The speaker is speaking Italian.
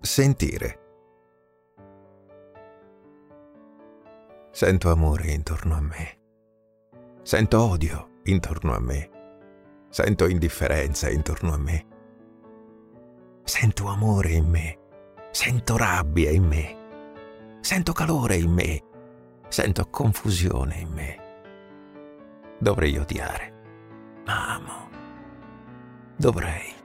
Sentire. Sento amore intorno a me. Sento odio intorno a me. Sento indifferenza intorno a me. Sento amore in me. Sento rabbia in me. Sento calore in me. Sento confusione in me. Dovrei odiare, ma amo. Dovrei.